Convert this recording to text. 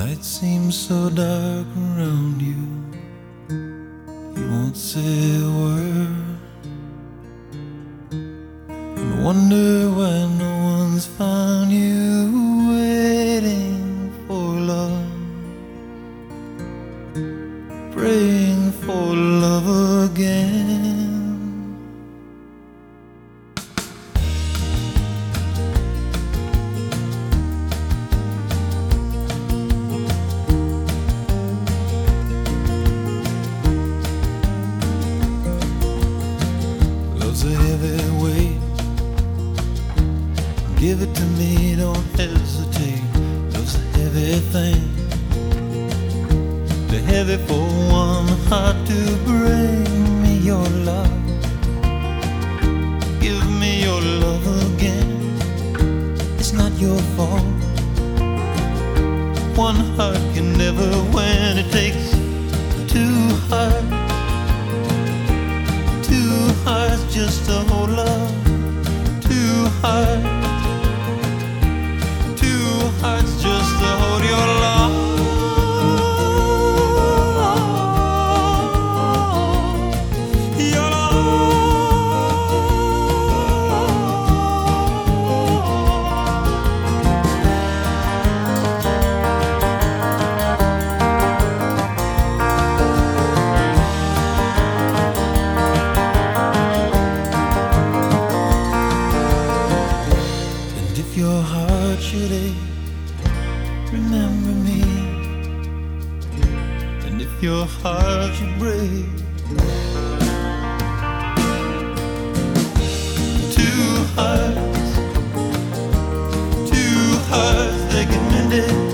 night seems so dark around you. You won't say a word, and wonder why no one's found you waiting for love, praying for love again. Love's a heavy weight, give it to me, don't hesitate. Love's a heavy thing, too heavy for one heart to bring me your love. Give me your love again, it's not your fault. One heart can never win, it takes two hearts. Two hearts just to hold love. Two hearts. Two hearts just to hold your love. Your love. If your heart should ache, remember me. And if your heart should break, two hearts, they can mend it.